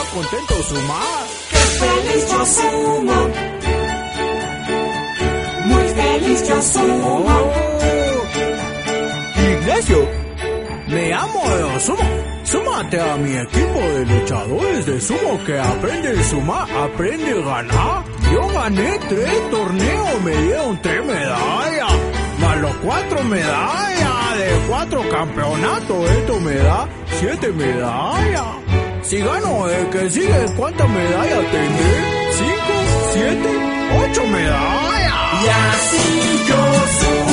contento sumar. ¡Qué feliz yo sumo! Muy feliz yo sumo. Ignacio, me amo de sumo. Súmate a mi equipo de luchadores de sumo que aprende a sumar, aprende a ganar. Yo gané 3 torneos, me dieron 3 medallas, más los 4 medallas de 4 campeonatos. Esto me da 7 medallas. Si gano el que sigue, ¿cuántas medallas tendré? 5, 7, 8 medallas. Y así yo sumo.